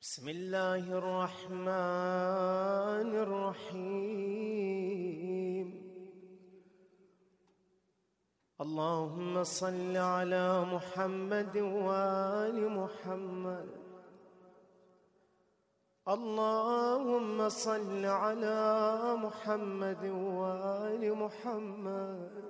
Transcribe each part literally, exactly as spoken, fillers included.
بسم الله الرحمن الرحيم. اللهم صل على محمد وآل محمد. اللهم صل على محمد وآل محمد.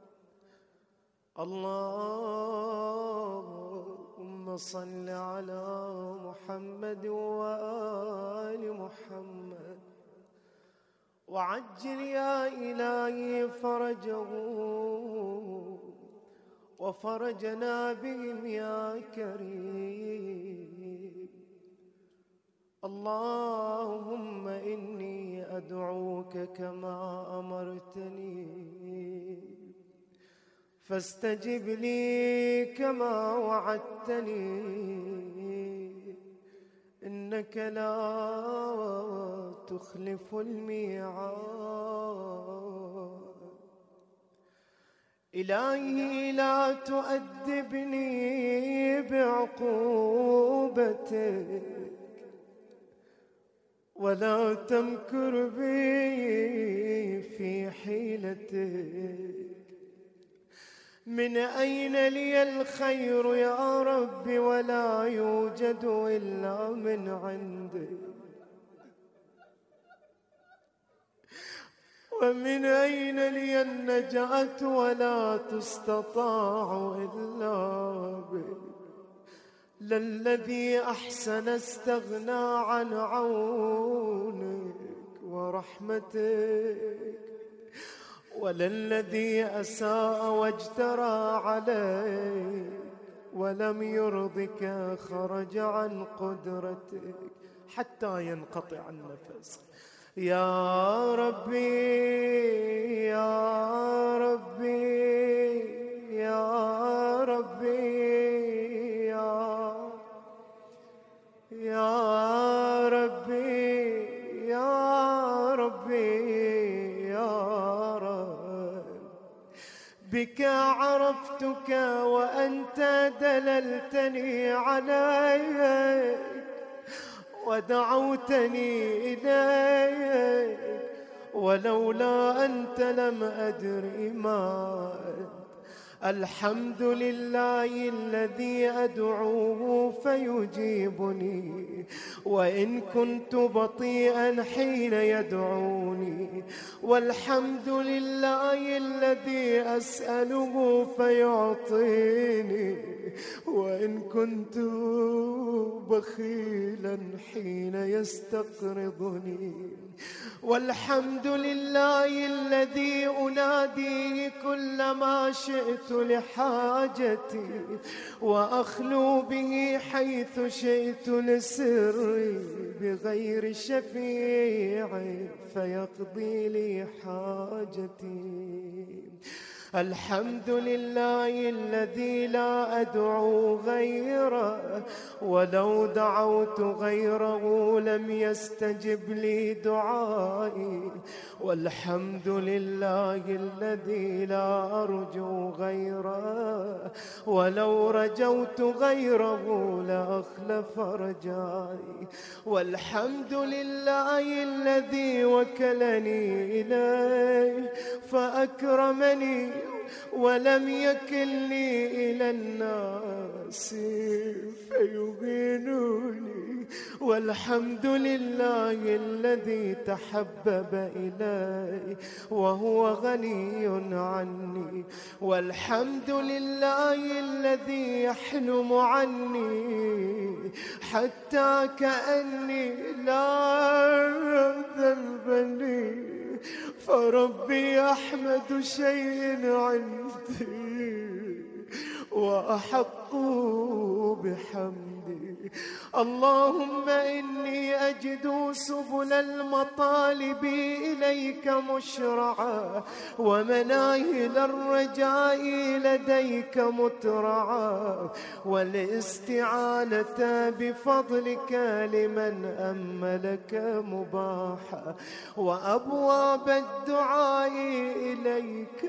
اللهم صل على محمد وآل محمد وعجل يا إلهي فرجه وفرجنا بهم يا كريم. اللهم إني أدعوك كما أمرتني فاستجب لي كما وعدتني، إنك لا تخلف الميعاد. إلهي لا تؤدبني بعقوبتك ولا تمكر بي في حيلتك. من أين لي الخير يا رب ولا يوجد إلا من عندك؟ ومن أين لي النجاة ولا تستطاع إلا بك؟ للذي أحسن استغنى عن عونك ورحمتك، وللذي أساء واجترى عليك ولم يرضك خرج عن قدرتك حتى ينقطع النفس. يا ربي يا ربي يا ربي يا يا ربي يا ربي بك عرفتك وأنت دللتني عليك ودعوتني إليك، ولولا أنت لم أدر ما أنت. الحمد لله الذي أدعوه فيجيبني وإن كنت بطيئا حين يدعوني، والحمد لله الذي أسأله فيعطيني وإن كنت بخيلا حين يستقرضني، والحمد لله الذي أناديه كلما شئت لحاجتي وأخلو به حيث شئت لسري بغير شفيع فيقضي لي حاجتي. الحمد لله الذي لا أدعو غيره، ولو دعوت غيره لم يستجب لي دعائي. والحمد لله الذي لا أرجو غيره، ولو رجوت غيره لأخلف رجائي. والحمد لله الذي وكلني إليه فأكرمني ولم يكلني إلى الناس فيهينوني. والحمد لله الذي تحبب إلي وهو غني عني. والحمد لله الذي يحلم عني حتى كأني لا ذنب لي، فربي أحمد شيء عندي وأحق بحمدي. اللهم إني أجد سبل المطالب إليك مشرعا ومناهل الرجاء لديك مترعا، والاستعانة بفضلك لمن أملك مباحا، وأبواب الدعاء إليك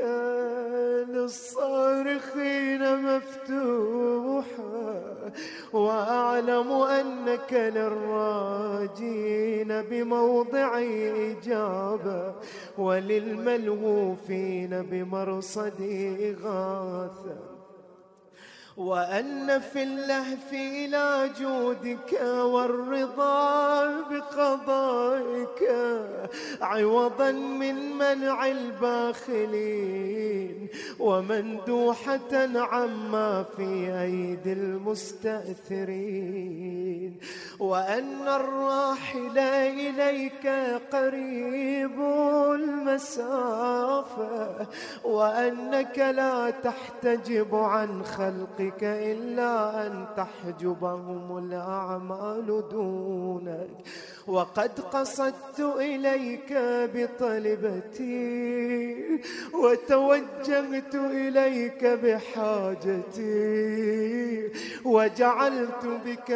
للصارخين مفتوحا، وأعلى وأعلم أنك للراجين بموضع إجابة وللملهوفين بمرصد إغاثة، وأن في اللهف إلى جودك والرضا بقضائك عوضا من منع الباخلين ومندوحة عما في أيدي المستأثرين، وأن الراحل إليك قريب المسافة، وأنك لا تحتجب عن خلقك إلا أن تحجبهم الأعمال دونك. وقد قصدت إليك بطلبتي وتوجهت إليك بحاجتي وجعلت بك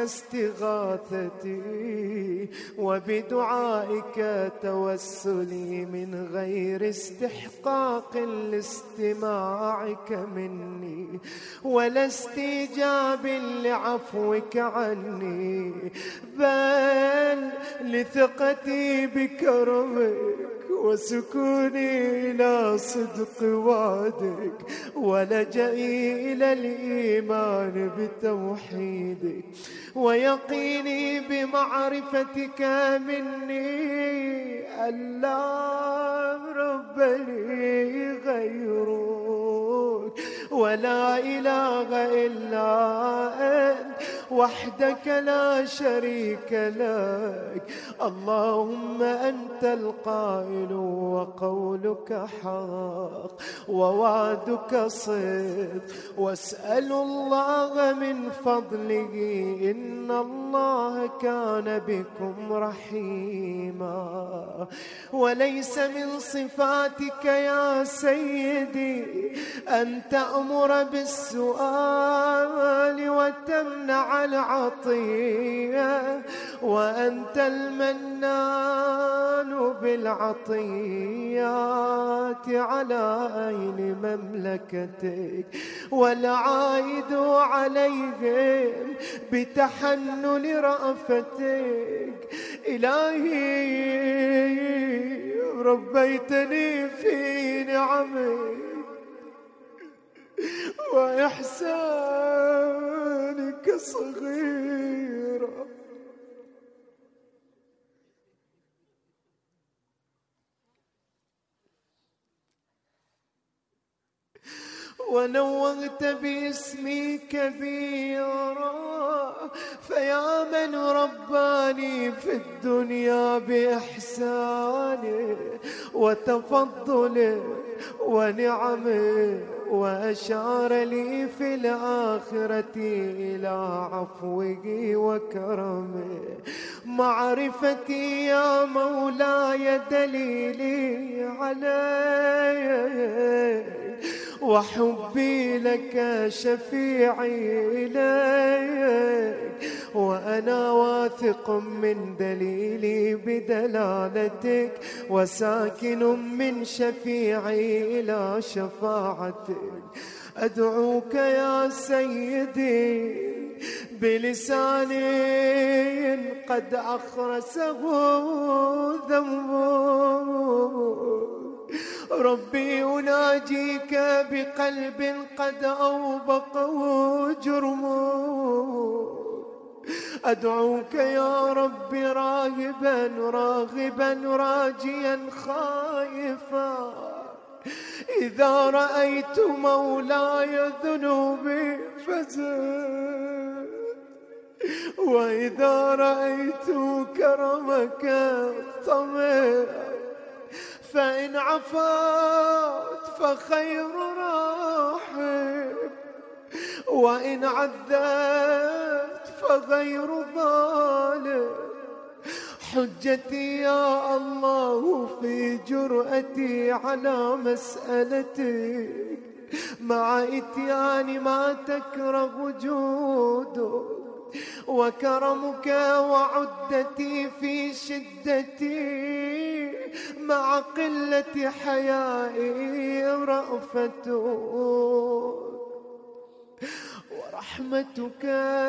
استغاثتي وبدعائك توسلي من غير استحقاق لاستماعك مني ولا استجاب لعفوك عني، بل لثقتي بكرمك وسكوني إلى صدق وعدك ولجئي إلى الإيمان بتوحيدك ويقيني بمعرفتك مني ألا رب لي غيرك ولا إله إلا أنت وحدك لا شريك لك. اللهم أنت القائل وقولك حق ووعدك صدق، واسأل الله من فضله إن الله كان بكم رحيما. وليس من صفاتك يا سيدي أن تأمر بالسؤال وتمنع العطية، وأنت المنان بالعطيات على أين مملكتك والعائد عليهم بتحنن رأفتك. إلهي ربيتني في نعمك وإحسانك صغيرا، ونوّهت باسمي كبيرا، فيا من رباني في الدنيا بإحسانه وتفضله ونعمه، وأشار لي في الآخرة إلى عفوه وكرمه. معرفتي يا مولاي دليلي عليك، وحبي لك شفيعي إليك، وأنا واثق من دليلي بدلالتك وساكن من شفيعي إلى شفاعتك. أدعوك يا سيدي بلسان قد أخرسه ذنبه، ربي أناجيك بقلب قد أوبقه جرمه. أدعوك يا رب راغبا راغبا راجيا خائفا، إذا رأيت مولاي ذنوبي فزد، وإذا رأيت كرمك طمع، فإن عفوت فخير راحم، وإن عذبت فغير ظالم. حجتي يا الله في جرأتي على مسألتك، مع إتيان ما تكره جودك وكرمك، وعدتي في شدتي مع قلة حيائي رأفتك. ورحمتك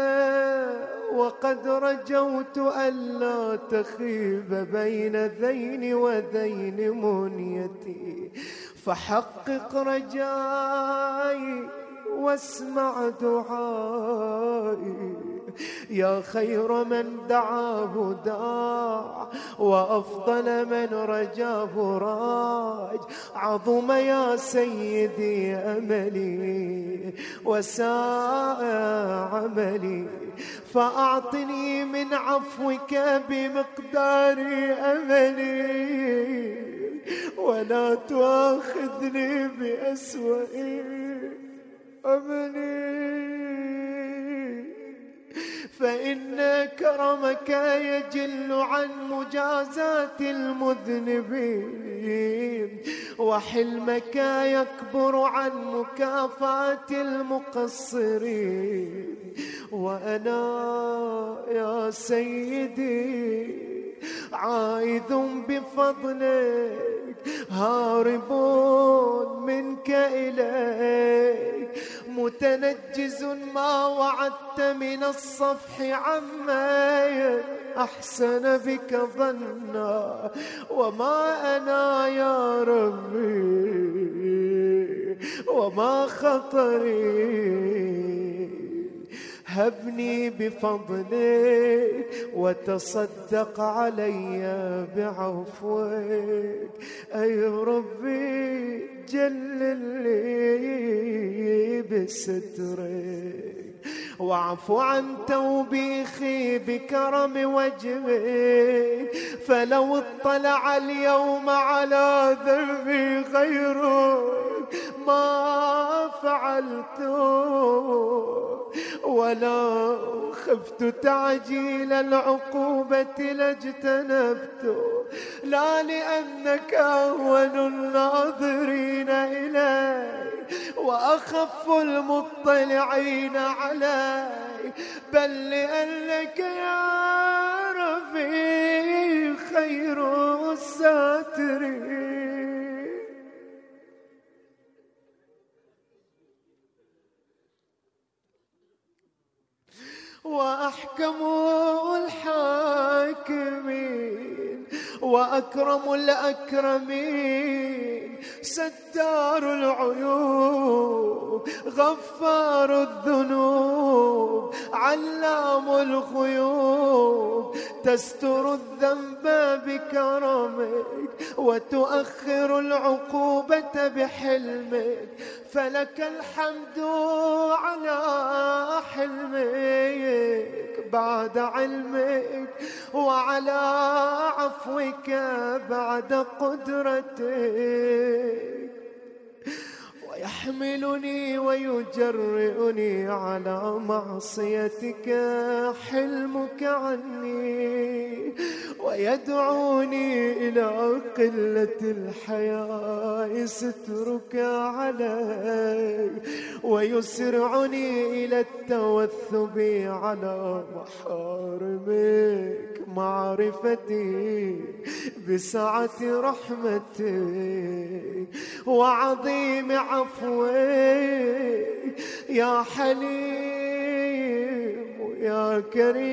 وقد رجوت ألا تخيب بين ذين وذين منيتي، فحقق رجائي واسمع دعائي. يا خير من دعاه داع، وأفضل من رجاه راج. عظم يا سيدي أملي وساء عملي، فأعطني من عفوك بمقدار أملي، ولا تؤاخذني بأسوأ أملي. فإن كرمك يجل عن مجازات المذنبين، وحلمك يكبر عن مكافأة المقصرين. وأنا يا سيدي عائذ بفضلك، هارب منك إليك، متنجز ما وعدت من الصفح عما أحسن بك ظنا. وما أنا يا ربي وما خطري، هبني بفضلك وتصدق علي بعفوك. أي ربي جلل لي بسترك، واعف عن توبيخي بكرم وجهك. فلو اطلع اليوم على ذنبي غيرك ما فعلته، ولا خفت تعجيل العقوبة لاجتنبت. لا لأنك أهون الناظرين إلي وأخف المطلعين علي، بل لأنك يا ربي خير الساترين. وأحكم الحاكمين وأكرم الأكرمين، ستار العيوب غفار الذنوب علام الغيوب، تستر الذنب بكرمك وتؤخر العقوبة بحلمك. فلك الحمد على حلمك بعد علمك، وعلى عفوك بعد قدرتك. ويحملني ويجرئني على معصيتك حلمك عني، ويدعوني إلى قلة الحياء سترك علي، ويسرعني إلى التوثب على محارمك معرفتي بسعة رحمتك وعظيم عفوك. يا حليم يا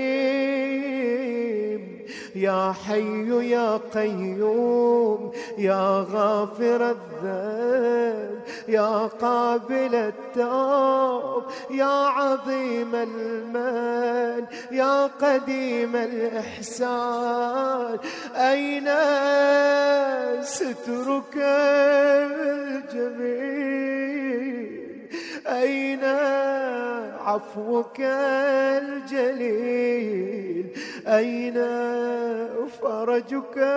كريم يا حي يا قيوم، يا غافر الذنب يا قابل التوب، يا عظيم المن يا قديم الإحسان. أين سترك الجميل؟ أين عفوك الجليل؟ أين فرجك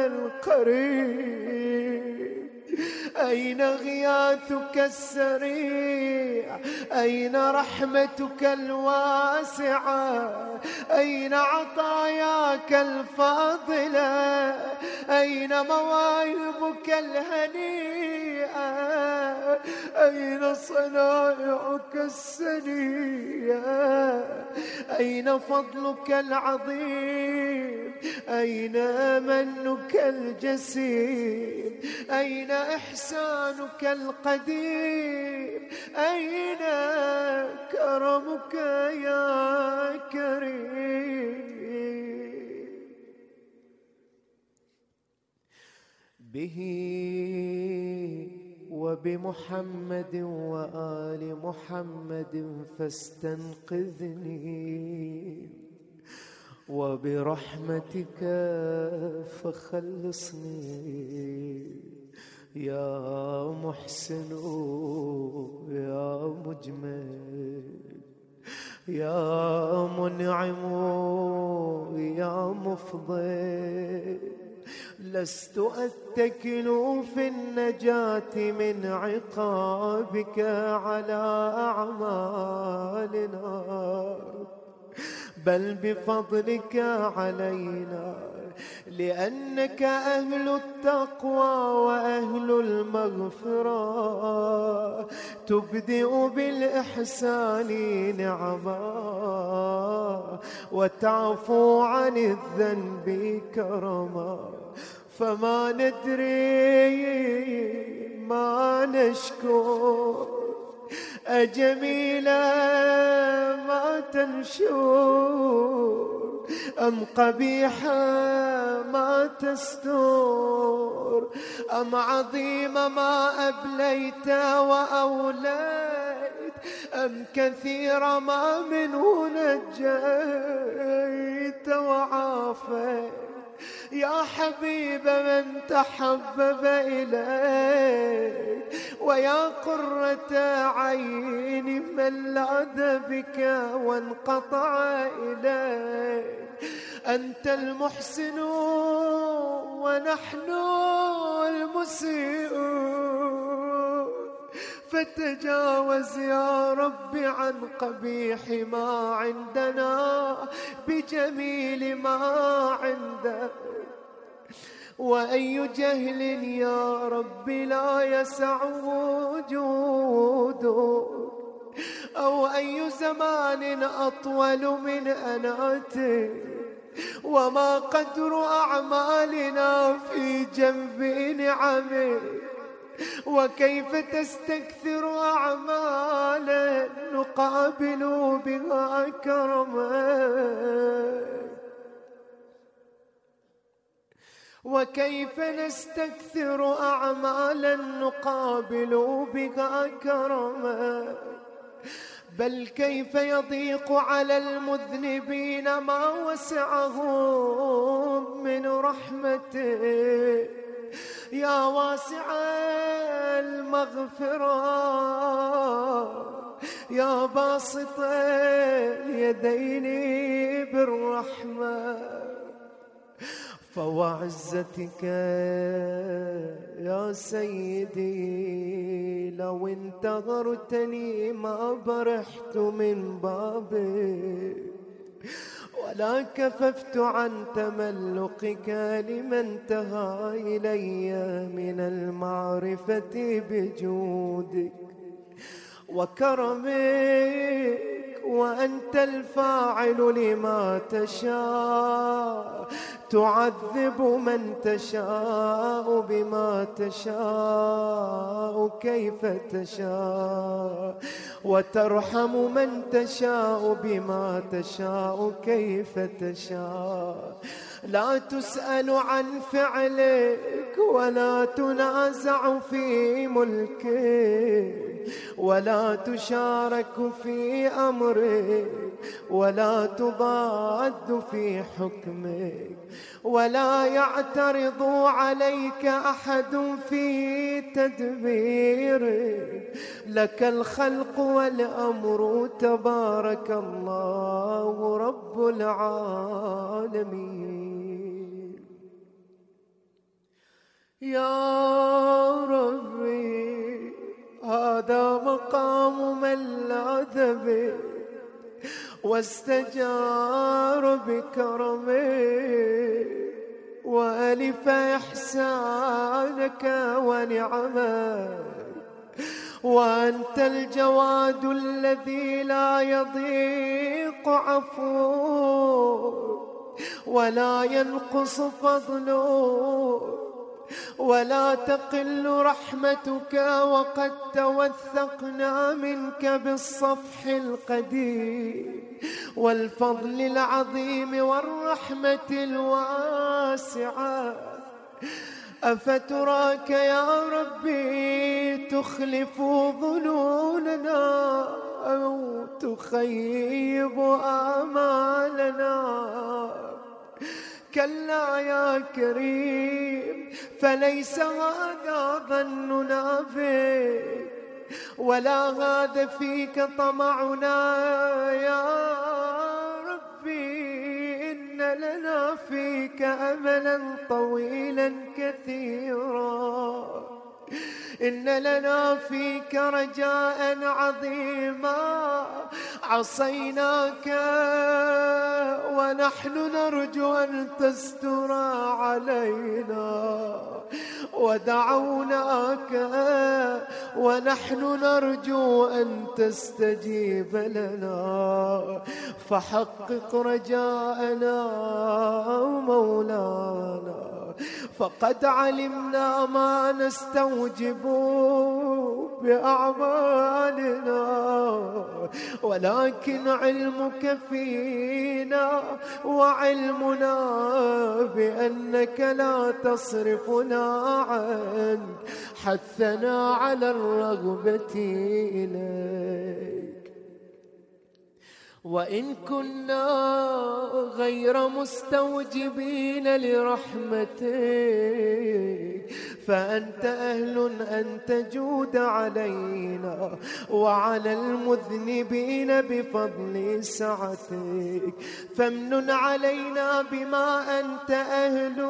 القريب؟ أين غياثك السريع؟ أين رحمتك الواسعة؟ أين عطاياك الفاضلة؟ أين مواهبك الهنيئة؟ أين صنائعك السنية؟ أين فضلك العظيم؟ أين منك الجسيم؟ أين إحسانك القديم؟ أين كرمك يا كريم؟ به وبمحمد وآل محمد فاستنقذني، وبرحمتك فخلصني يا محسن يا مجمل يا منعم يا مفضل. لست أتكل في النجاة من عقابك على أعمالنا، بل بفضلك علينا، لأنك أهل التقوى وأهل المغفرة. تبدئ بالإحسان نعما، وتعفو عن الذنب كرما. فما ندري ما نشكر، أجميلا ما تنشر، أم قبيحا ما تستر، أم عظيم ما أبليت وأوليت، أم كثير ما منه نجيت وعافيت. يا حبيب من تحبب إليك، ويا قرة عين من لاذ بك وانقطع إليك. أنت المحسن ونحن المسيئون، فتجاوز يا رب عن قبيح ما عندنا بجميل ما عندك. وأي جهل يا رب لا يسع وجودك، أو أي زمان أطول من أناتك. وما قدر أعمالنا في جنب نعمك، وكيف تستكثر أعمالا نقابل بها كرمك، وكيف نستكثر أعمالا نقابل بها كرمك. بل كيف يضيق على المذنبين ما وسعهم من رحمته. يا واسع المغفرة، يا باسط اليدين بالرحمة، فوعزتك يا سيدي لو انتظرتني ما برحت من بابك، ولا كففت عن تملقك لمن انتهى إلي من المعرفة بجودك وكرمك. وأنت الفاعل لما تشاء، تعذب من تشاء بما تشاء كيف تشاء، وترحم من تشاء بما تشاء كيف تشاء. لا تسأل عن فعلك، ولا تنازع في ملكك، ولا تشارك في أمرك، ولا تضاد في حكمك، ولا يعترض عليك أحد في تدبيرك. لك الخلق والأمر، تبارك الله رب العالمين. يا ربي هذا مقام من لاذ به واستجار بكرمه، وألف إحسانك ونعمك. وأنت الجواد الذي لا يضيق عفوك، ولا ينقص فضلك ولا تقل رحمتك، وقد توثقنا منك بالصفح القديم والفضل العظيم والرحمة الواسعة. أفتراك يا ربي تخلف ظنوننا أو تخيب آمالنا؟ كلا يا كريم، فليس هذا ظننا بك ولا هذا فيك طمعنا يا ربي. إن لنا فيك أملا طويلا كثيرا، إن لنا فيك رجاء عظيما. عصيناك ونحن نرجو أن تستر علينا، ودعوناك ونحن نرجو أن تستجيب لنا، فحقق رجاءنا مولانا. فقد علمنا ما نستوجب بأعمالنا، ولكن علمك فينا وعلمنا بأنك لا تصرفنا عنك، حثنا على الرغبة إليك. وإن كنا غير مستوجبين لرحمتك فأنت أهل أن تجود علينا وعلى المذنبين بفضل سعتك. فامنن علينا بما أنت أهل،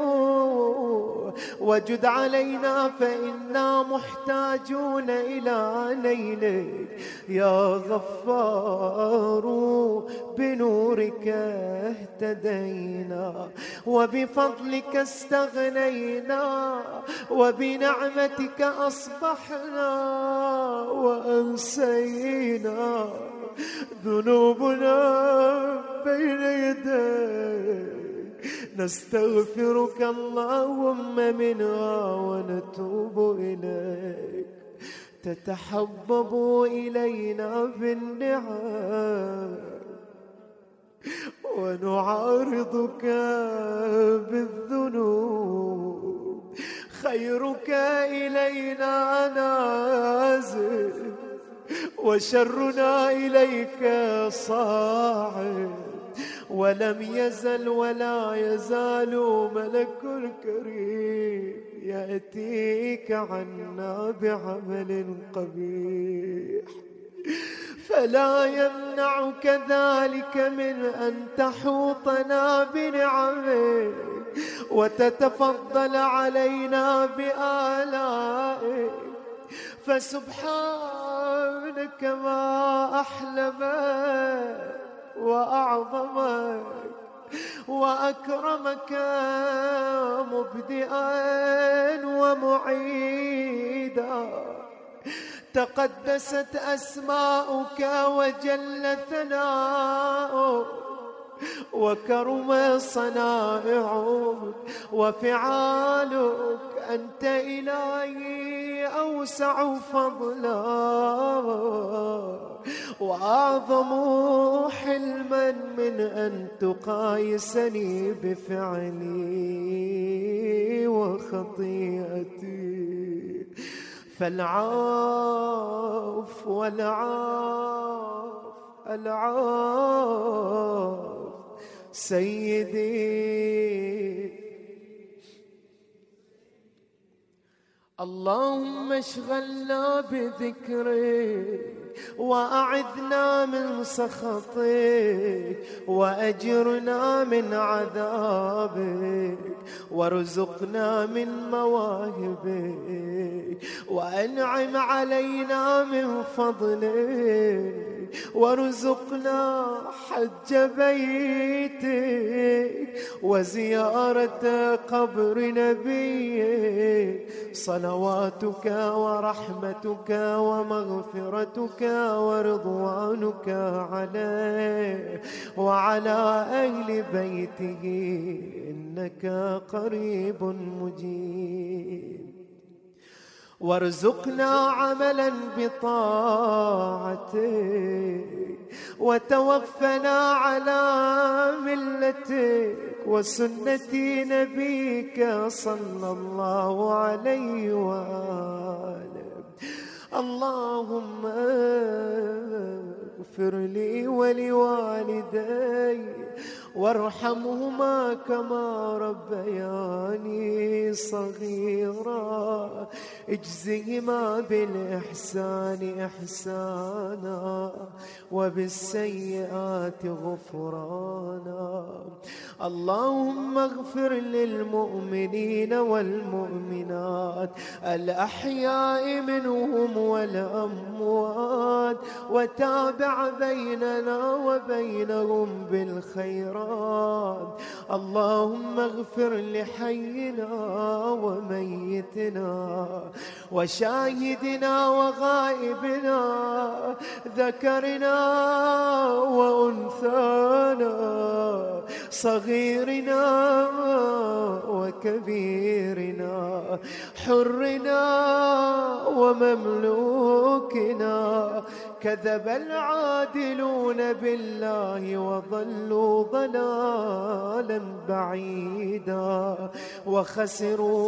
وجد علينا فإنا محتاجون إلى نيلك يا غفار. بنورك اهتدينا وبفضلك استغنينا وبنعمتك أصبحنا وأمسينا. ذنوبنا بين يديك نستغفرك اللهم منها ونتوب إليك. تتحبب إلينا بالنعم ونعارضك بالذنوب. خيرك إلينا نازل وشرنا إليك صاعد، ولم يزل ولا يزال ملك كريم يأتيك عنا بعمل قبيح، فلا يمنعك ذلك من أن تحوطنا بنعمك وتتفضل علينا بآلائك. فسبحانك ما أحلمك وأعظمك وأكرمك مبدئا ومعيدا. تقدست أسماؤك وجل ثناؤك وكرم صنائعك وفعالك. أنت إلهي أوسع فضلا وأعظم حلما من أن تقايسني بفعلي وخطيئتي. فالعاف والعاف العاف سيدي. اللهم اشغلنا بذكرك وأعذنا من سخطك وأجرنا من عذابك وارزقنا من مواهبك وأنعم علينا من فضلك. وارزقنا حج بيتك وزيارة قبر نبيك، صلواتك ورحمتك ومغفرتك ورضوانك عليه وعلى أهل بيته، إنك قريب مجيب. وارزقنا عملا بطاعتك وتوفنا على ملتك وسنة نبيك صلى الله عليه وآله. اللهم اغفر لي ولوالدي وارحمهما كما ربياني صغيرا، اجزهما بالإحسان إحسانا وبالسيئات غفرانا. اللهم اغفر للمؤمنين والمؤمنات الأحياء منهم والأموات، وتابع بيننا وبينهم بالخيرات. اللهم اغفر لحينا وميتنا وشاهدنا وغائبنا، ذكرنا وأنثانا، صغيرنا وكبيرنا، حرنا ومملوكنا. كذب العادلون بالله وضلوا ضلالا بعيدا وخسروا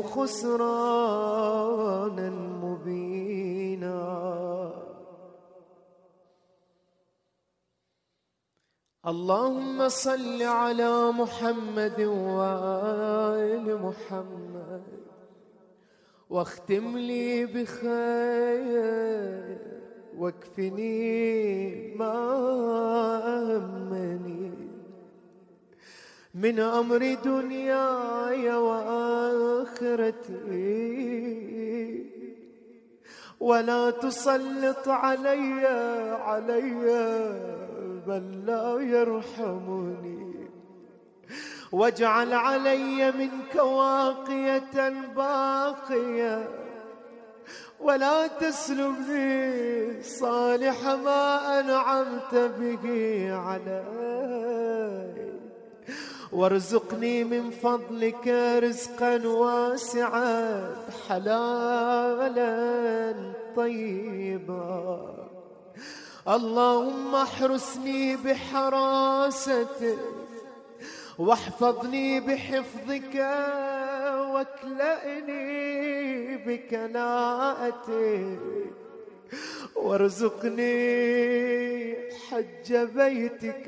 خسرانا مبينا. اللهم صل على محمد وآل محمد واختم لي بخير واكفني ما أهمني من أمر دنياي وآخرتي، ولا تسلط علي علي من لا يرحمني، واجعل علي منك واقية باقية، ولا تسلبني صالح ما أنعمت به علي، وارزقني من فضلك رزقا واسعا حلالا طيبا. اللهم احرسني بحراستك واحفظني بحفظك واكلأني بكلاءتك، وارزقني حج بيتك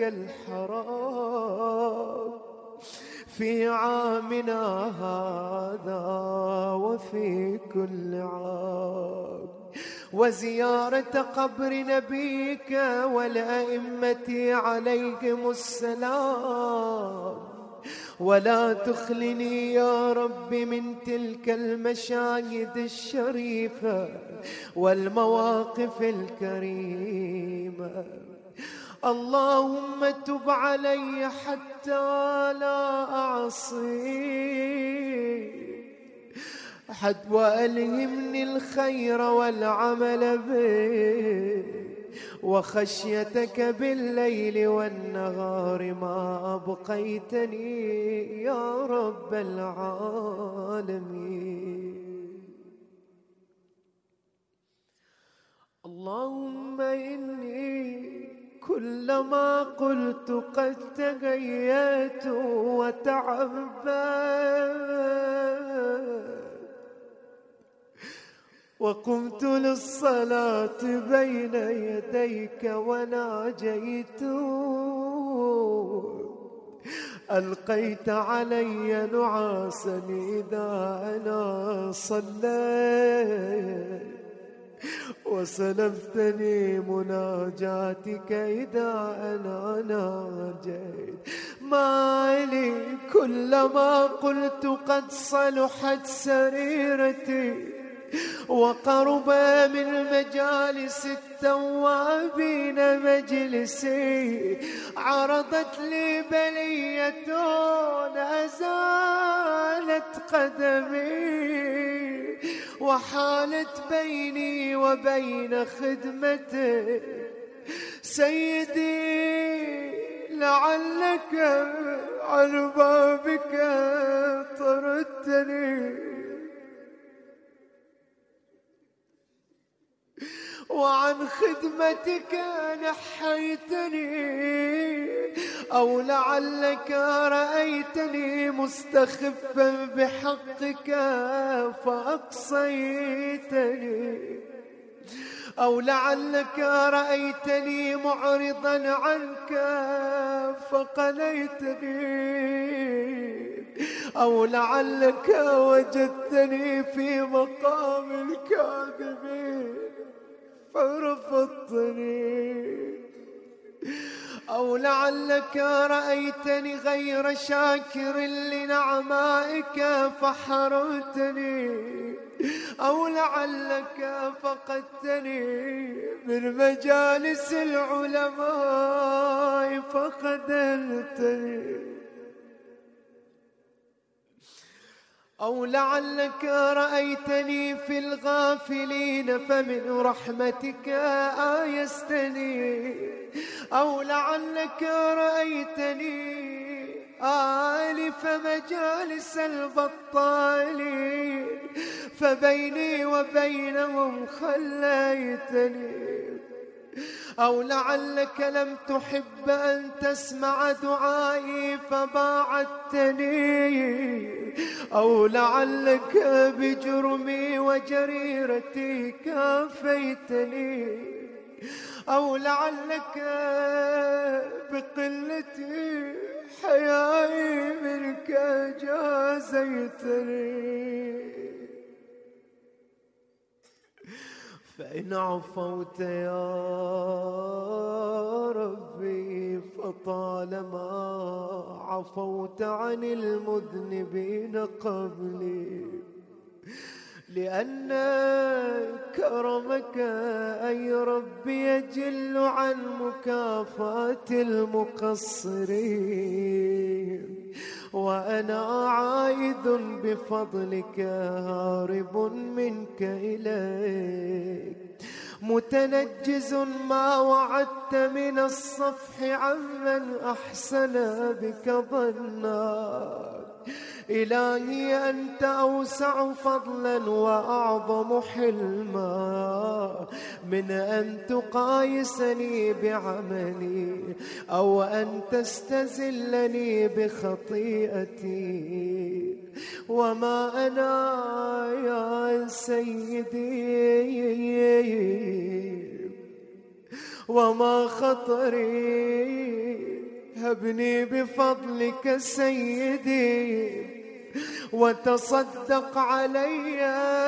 الحرام في عامنا هذا وفي كل عام، وزيارة قبر نبيك والأئمة عليهم السلام. ولا تخلني يا رب من تلك المشاهد الشريفة والمواقف الكريمة. اللهم تب علي حتى لا أعصيك، حد وألهمني الخير والعمل به وخشيتك بالليل والنهار ما أبقيتني يا رب العالمين. اللهم إني كلما قلت قد تغيرت وتعبت وقمت للصلاة بين يديك وناجيت، ألقيت علي نعاسا إذا أنا صليت، وسلفتني مناجاتك إذا أنا ناجيت. ما لي كلما قلت قد صلحت سريرتي وقرب من مجالس التوابين مجلسي، عرضت لي بلية أزالت قدمي، وحالت بيني وبين خدمته. سيدي لعلك عن بابك طردتني، وعن خدمتك نحيتني، أو لعلك رأيتني مستخفا بحقك فأقصيتني، أو لعلك رأيتني معرضا عنك فقليتني، أو لعلك وجدتني في مقام الكاذبين فرفضتني، أو لعلك رأيتني غير شاكر لنعمائك فحرمتني، أو لعلك فقدتني من مجالس العلماء فخذلتني، أو لعلك رأيتني في الغافلين فمن رحمتك آيستني، أو لعلك رأيتني آلف مجالس البطالين فبيني وبينهم خليتني، أو لعلك لم تحب أن تسمع دعائي فباعدتني، أو لعلك بجرمي وجريرتي كافيتني، أو لعلك بقلتي حيائي منك جازيتني. فإن عفوت يا ربي فطالما عفوت عن المذنبين قبلي، لأن كرمك أي ربي يجل عن مكافاة المقصرين، وأنا عائذ بفضلك هارب منك إليك، متنجز ما وعدت من الصفح عمن أحسن بك ظنا. إلهي أنت أوسع فضلا وأعظم حلما من أن تقايسني بعملي أو أن تستزلني بخطيئتي. وما أنا يا سيدي وما خطري، هبني بفضلك سيدي وتصدق علي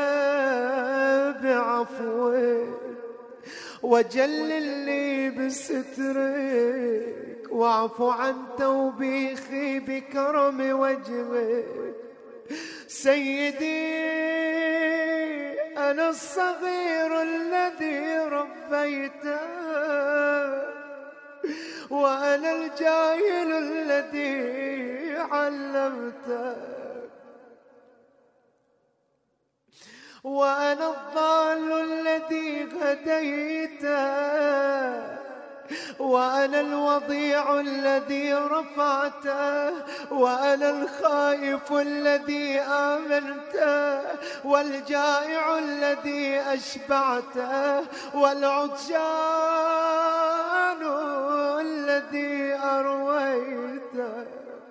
بعفوك، وجلل لي بسترك، واعف عن توبيخي بكرم وجهك. سيدي أنا الصغير الذي ربيته، وأنا الجاهل الذي علمته، وأنا الضال الذي هديته، وأنا الوضيع الذي رفعته، وأنا الخائف الذي آمنته، والجائع الذي أشبعته، والعطشان الذي أرويته،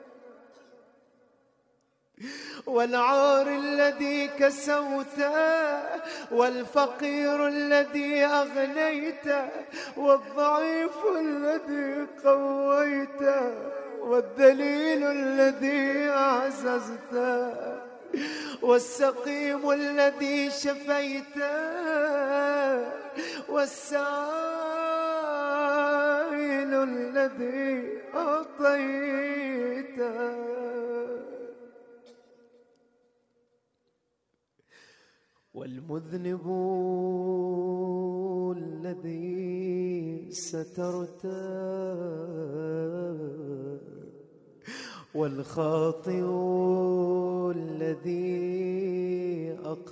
والعار الذي كسوته، والفقير الذي أغنيته، والضعيف الذي قويته، والذليل الذي أعززته، والسقيم الذي شفيته، والسائل الذي أعطيته. والمذنب الذي سترته والخاطئ الذي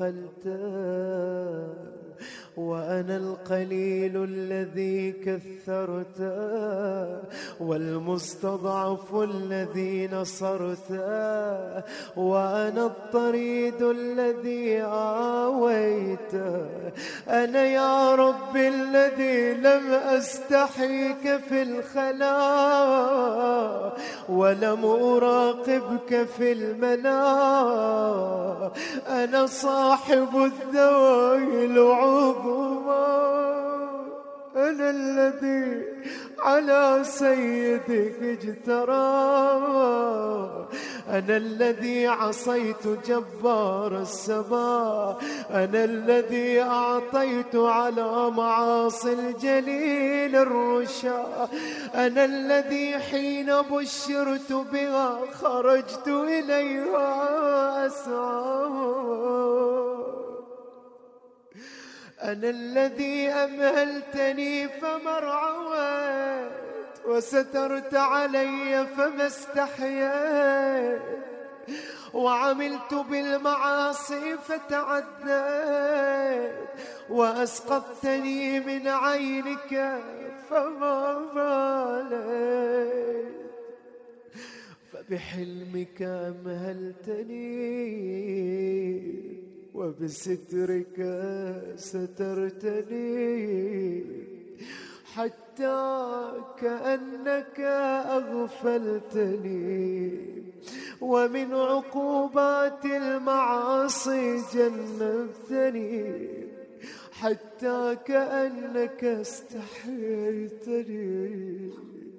أقلته وأنا القليل الذي كثرته والمستضعف الذي نصرته وأنا الطريد الذي آويته. أنا يا رب الذي لم أستحيك في الخلاء ولم أراقبك في المنام. أنا صاحب الذوي العظمى، أنا الذي على سيدك اجترى، أنا الذي عصيت جبار السماء، أنا الذي أعطيت على معاصي الجليل الرشا، أنا الذي حين بشرت بها خرجت إليها أسعى، أنا الذي أمهلتني فما ارعويت وسترت علي فما استحييت وعملت بالمعاصي فتعديت وأسقطتني من عينك فما باليت. فبحلمك أمهلتني وبسترك سترتني حتى كأنك أغفلتني ومن عقوبات المعاصي جنبتني حتى كأنك استحييتني.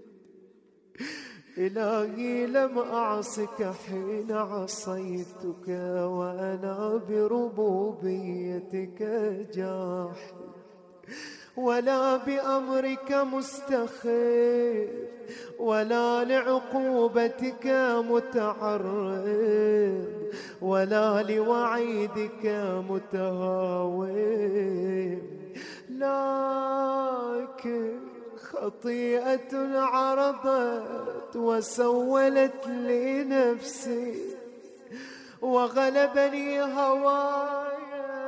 إلهي لم أعصك حين عصيتك وأنا بربوبيتك جاحد ولا بأمرك مستخف ولا لعقوبتك متعرض ولا لوعيدك متهاون، لكن خطيئة عرضت وسولت لي نفسي وغلبني هواي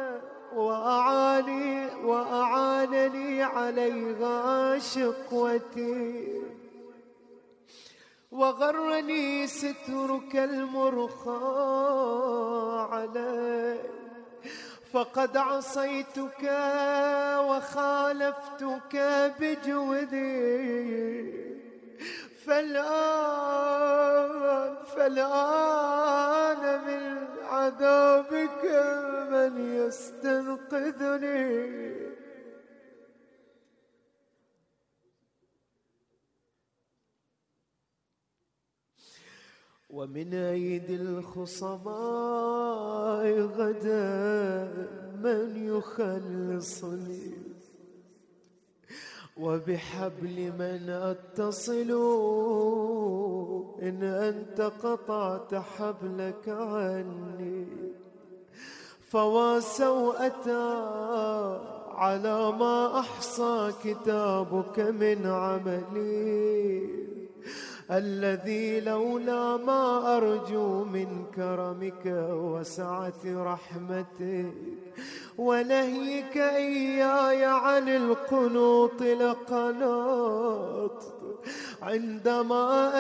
وأعاني وأعانني عليها شقوتي وغرني سترك المرخى علي، فقد عصيتك وخالفتك بجودي، فالآن فالآن من عذابك من يستنقذني. ومن أيدي الخصماء غدا من يخلصني وبحبل من أتصل إن أنت قطعت حبلك عني. فوا سوءة على ما أحصى كتابك من عملي الذي لولا ما أرجو من كرمك وسعة رحمتك ونهيك إياي عن القنوط لقناط عندما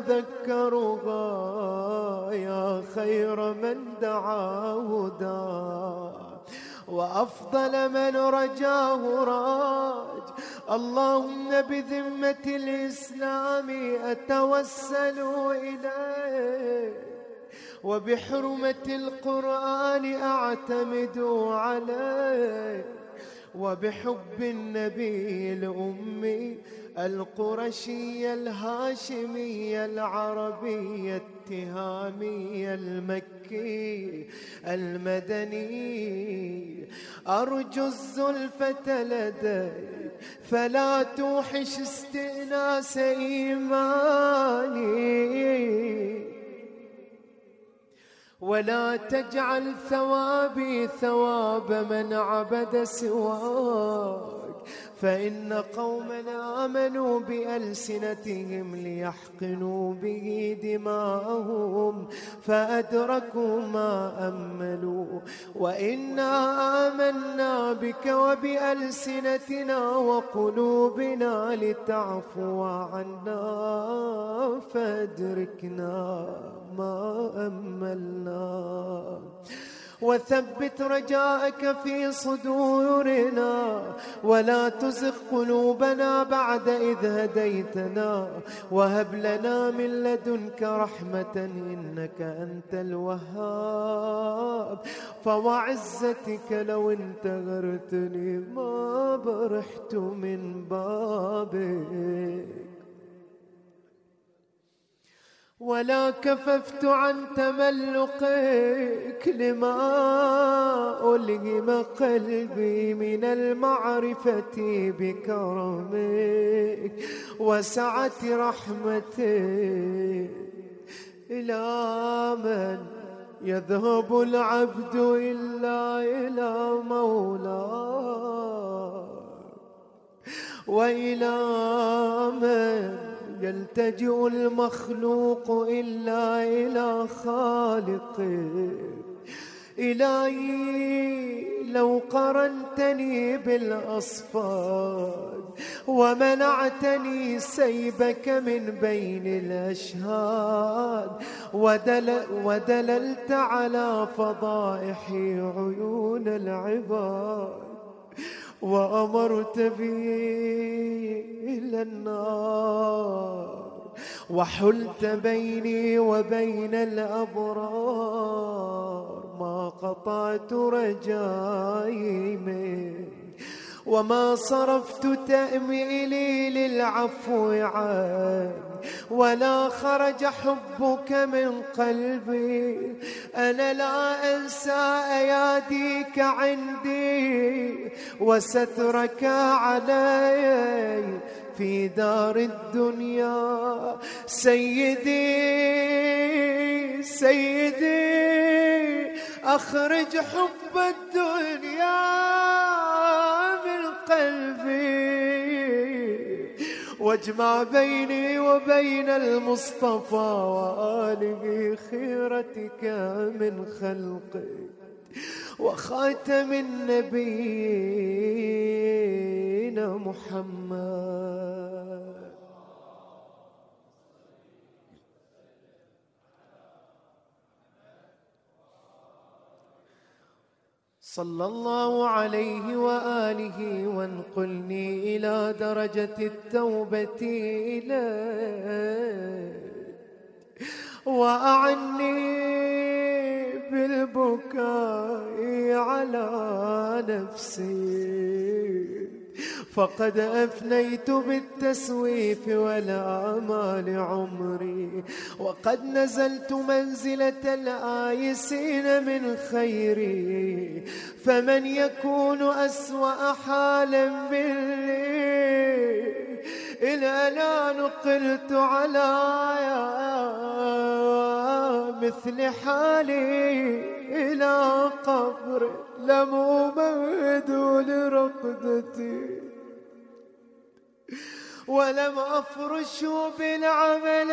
أتذكرها يا خير من دعاه داع وأفضل من رجاه راج. اللهم بذمة الإسلام أتوسل إليك وبحرمة القرآن أعتمد عليك وبحب النبي الأمي القرشي الهاشمي العربي التهامي المكي المدني أرجو الزلفة لديك فلا توحش استئناس إيماني ولا تجعل ثوابي ثواب من عبد سواك، فإن قومنا آمنوا بألسنتهم ليحقنوا به دماءهم فأدركوا ما أملوا، وإنا آمنا بك وبألسنتنا وقلوبنا لتعفو عنا فأدركنا ما أملنا، وثبت رجاءك في صدورنا، ولا تزغ قلوبنا بعد إذ هديتنا، وهب لنا من لدنك رحمة إنك أنت الوهاب، فوعزتك لو انتظرتني ما برحت من بابك، ولا كففت عن تملقك لما ألهم قلبي من المعرفة بكرمك وسعة رحمتك. إلى من يذهب العبد إلا إلى مولاه، وإلى من يلتجئ المخلوق إلا إلى خالقه. إلهي لو قرنتني بالأصفاد ومنعتني سيبك من بين الأشهاد، ودل ودللت على فضائحي عيون العباد، وأمرت بي إلى النار، وحلت بيني وبين الأبرار، ما قطعت رجائي منك وما صرفت تأميلي للعفو عنك، ولا خرج حبك من قلبي. أنا لا أنسى أياديك عندي وسترك علي في دار الدنيا. سيدي سيدي أخرج حب الدنيا من قلبي، واجمع بيني وبين المصطفى وآله خيرتك من خلقك وخاتم النبيين محمد. صلى الله عليه وآله وانقلني إلى درجة التوبة إليك، وأعني بالبكاء على نفسي، فقد أفنيت بالتسويف والآمال عمري، وقد نزلت منزلة الآيسين من خيري، فمن يكون أسوأ حالا مني؟ إذا لا نقلت على مثل حالي إلى قبر لم أمهد لرقدتي، ولم أفرش بالعمل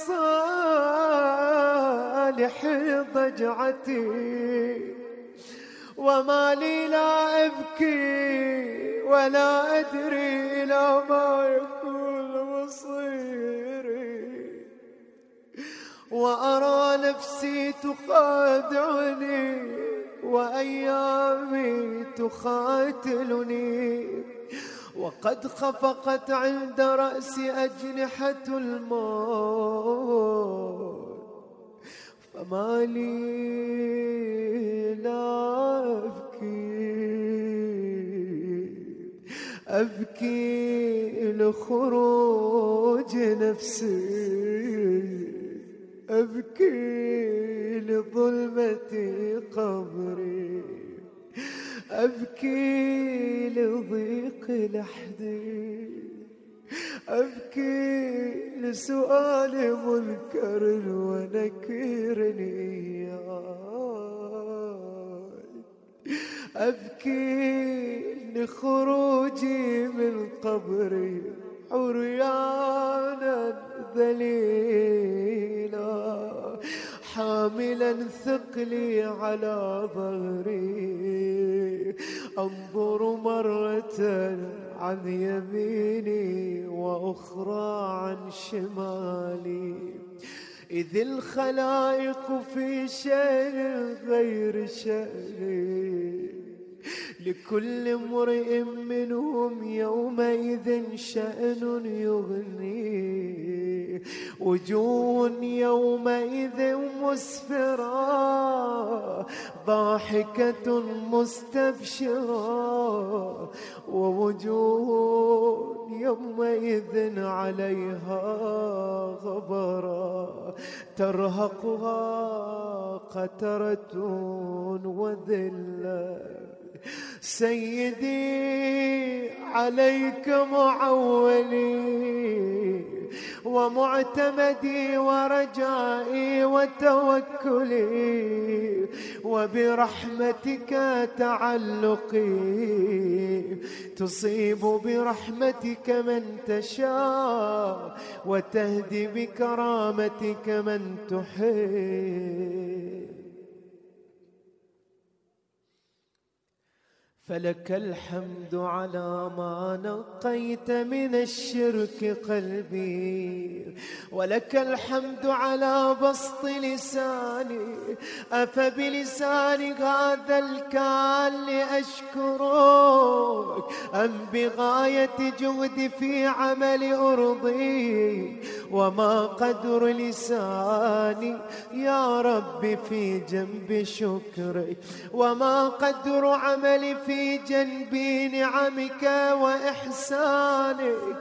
الصالح ضجعتي، وما لي لا أبكي ولا أدري إلى ما يكون مصيري، وأرى نفسي تخادعني وأيامي تخاتلني، وقد خفقت عند رأسي أجنحة الموت، فما لي لا أبكي أبكي لخروج نفسي، أبكي لظلمة قبري، أبكي لضيق لحدي، أبكي لسؤال منكر ونكير إياه. أبكي لخروجي من قبري عريانا ذليلا، حاملا ثقلي على ظهري، أنظر مرة عن يميني وأخرى عن شمالي، إذ الخلائق في شأن غير شأني، لكل امرئ منهم يومئذ شأن يغنيه، وجوه يومئذ مسفرة ضاحكة مستبشرة، ووجوه يومئذ عليها غبرة ترهقها قترة وذلة. سيدي عليك معولي ومعتمدي ورجائي وتوكلي، وبرحمتك تعلقي، تصيب برحمتك من تشاء وتهدي بكرامتك من تحب. فلك الحمد على ما نقيت من الشرك قلبي، ولك الحمد على بسط لساني، أفبلسان هذا الكال أشكرك أم بغاية جهد في عمل أرضي؟ وما قدر لساني يا رب في جنب شكري، وما قدر عملي في في جنبي نعمك وإحسانك.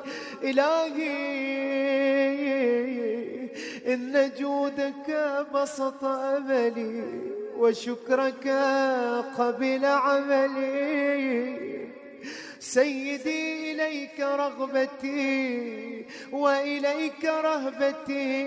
إلهي إن جودك بسط أملي، وشكرك قبل عملي. سيدي إليك رغبتي وإليك رهبتي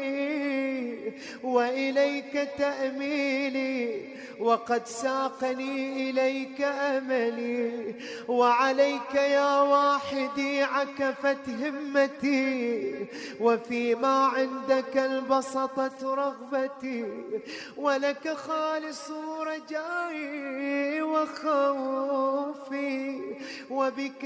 وإليك تأميلي، وقد ساقني إليك أملي، وعليك يا واحدي عكفت همتي، وفيما عندك البسطة رغبتي، ولك خالص رجائي وخوفي، وبك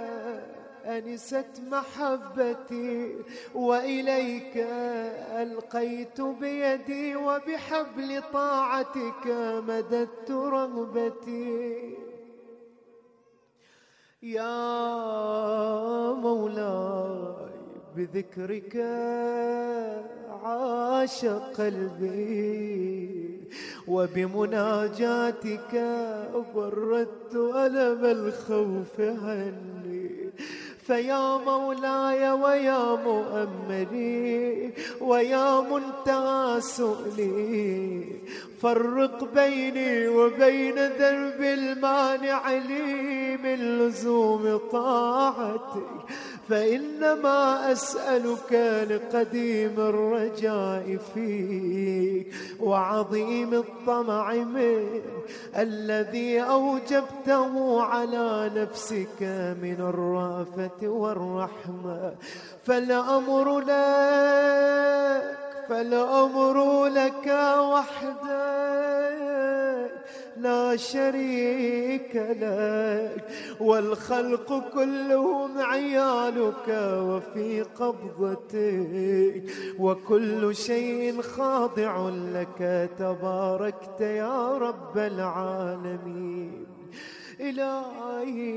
أنست محبتي، وإليك ألقيت بيدي، وبحبل طاعتك مددت رغبتي. يا مولاي بذكرك عاش قلبي، وبمناجاتك بردت ألم الخوف عني. فيا مولاي ويا مؤملي ويا منتهى سؤلي، فرق بيني وبين ذنب المانع لي من لزوم طاعتك، فإنما أسألك لقديم الرجاء فيك وعظيم الطمع منك، الذي أوجبته على نفسك من الرأفة والرحمة. فالأمر لك فالأمر لك وحدك لا شريك لك، والخلق كلهم عيالك وفي قبضتك، وكل شيء خاضع لك تباركت يا رب العالمين. إلهي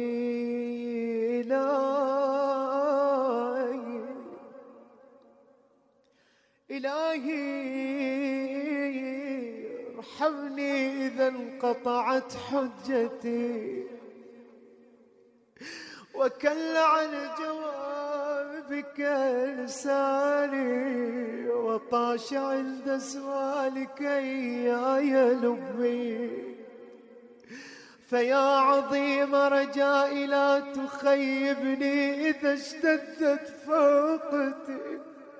إلهي إلهي ارحمني إذا انقطعت حجتي، وكل عن جوابك لساني، وطاش عند سؤالك إياي لبي. فيا عظيم رجائي لا تخيبني إذا اشتدت فوقتي،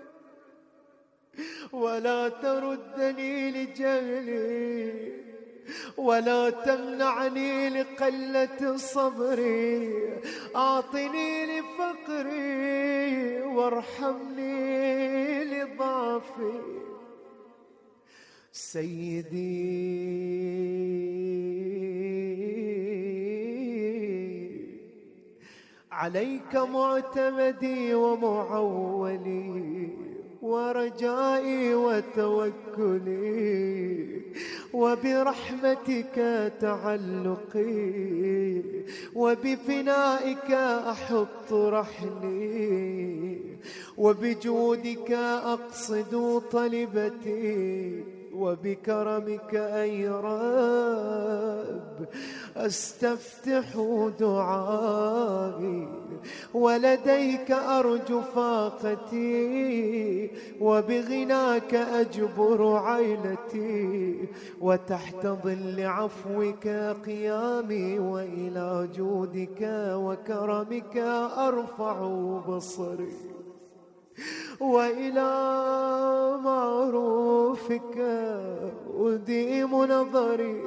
ولا تردني لجهلي، ولا تمنعني لقلة صبري، أعطني لفقري وارحمني لضعفي. سيدي عليك معتمدي ومعولي ورجائي وتوكلي، وبرحمتك تعلقي، وبفنائك أحط رحلي، وبجودك أقصد طلبتي، وبكرمك أي رب أستفتح دعائي، ولديك أرجو فاقتي، وبغناك أجبر عيلتي، وتحت ظل عفوك قيامي، وإلى جودك وكرمك أرفع بصري، وإلى معروفك أديم نظري.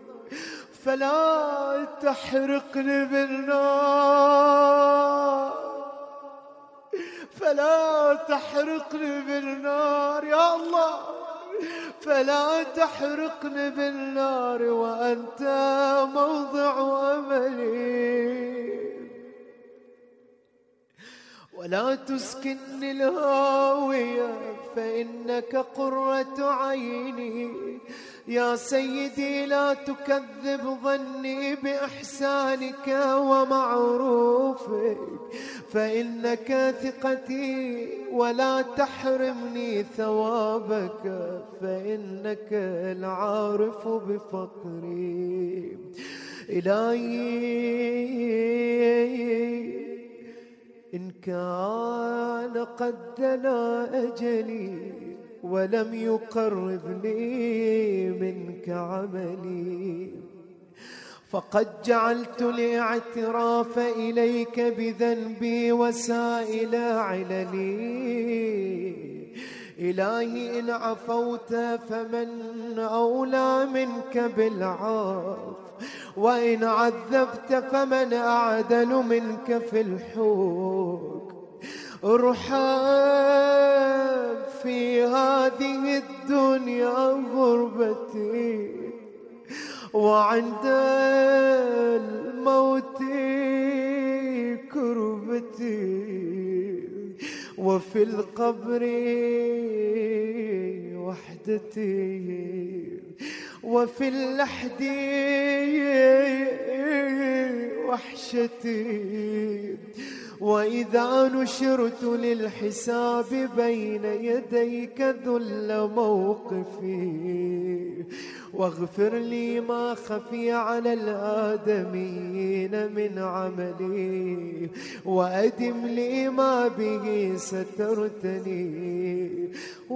فلا تحرقني بالنار، فلا تحرقني بالنار يا الله، فلا تحرقني بالنار وأنت موضع أملي. ولا تسكنني الهاوية فإنك قرة عيني. يا سيدي لا تكذب ظني بإحسانك ومعروفك، فإنك ثقتي، ولا تحرمني ثوابك، فإنك العارف بفقري. إلهي إن كان قد دنا أجلي ولم يقربني منك عملي، فقد جعلت الاعتراف إليك بذنبي وسائل عللي. إلهي إن عفوت فمن أولى منك بالعفو، وإن عذبت فمن أعدل منك في الحكم. ارحم في هذه الدنيا غربتي، وعند الموت كربتي، وفي القبر وحدتي، وفي اللحد وحشتي. وإذا نشرت للحساب بين يديك ذل موقفي، واغفر لي ما خفي على الآدمين من عملي، وأدم لي ما به سترتني،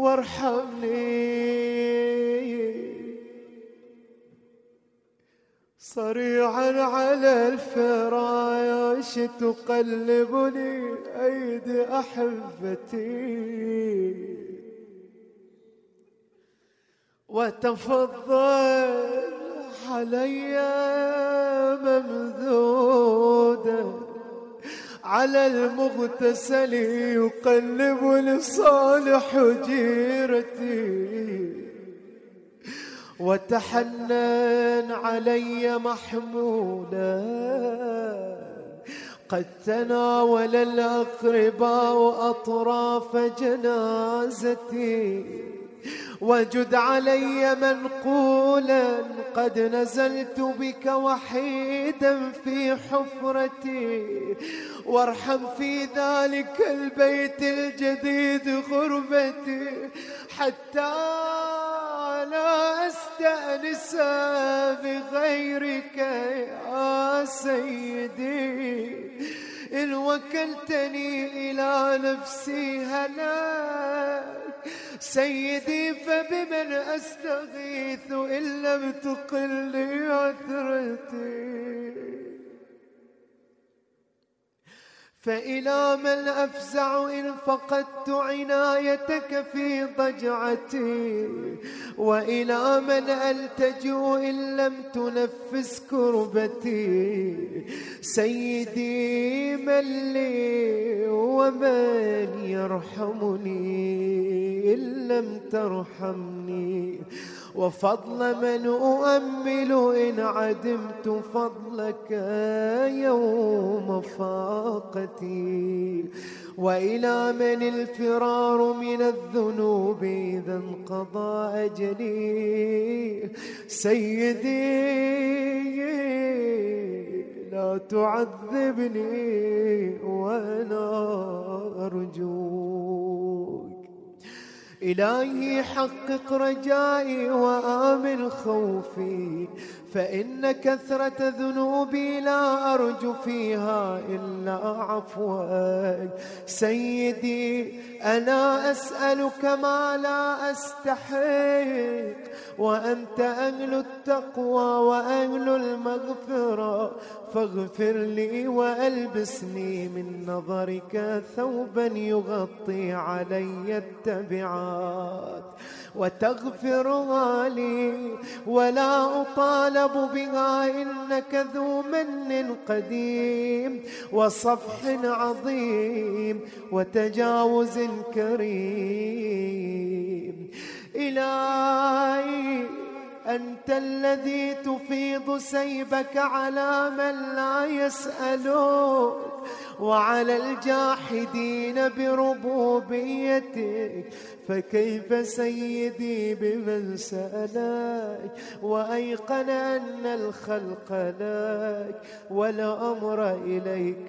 وارحمني. صريعا على الفراش تقلبني أيدي أحبتي، وتفضل علي ممذودا على المغتسل يقلب لصالح جيرتي، وتحنن علي محمولا قد تناول الأقرباء أطراف جنازتي، وجد علي منقولا قد نزلت بك وحيدا في حفرتي، وارحم في ذلك البيت الجديد غربتي، حتى لا أستأنس بغيرك يا سيدي. إن وكلتني إلى نفسي هلاك سيدي، فبمن أستغيث إن لم تقل عثرتي. فإلى من أفزع إن فقدت عنايتك في ضجعتي، وإلى من ألتجئ إن لم تنفس كربتي. سيدي من لي ومن يرحمني إن لم ترحمني، وفضل من أؤمل إن عدمت فضلك يوم فاقتي. وإلى من الفرار من الذنوب إذا انقضى أجلي. سيدي لا تعذبني وأنا أرجوك. إلهي حقق رجائي وآمن خوفي، فإن كثرة ذنوبي لا أرجو فيها إلا عفوك. سيدي أنا أسألك ما لا أستحق، وأنت أهل التقوى وأهل المغفرة، فاغفر لي وألبسني من نظرك ثوبا يغطي علي التبعات، وتغفرها لي ولا أطالب بها، إنك ذو من قديم وصفح عظيم وتجاوز كريم. إلهي أنت الذي تفيض سيبك على من لا يسألك وعلى الجاحدين بربوبيتك، فكيف سيدي بمن سألك وأيقن أن الخلق لك والأمر إليك؟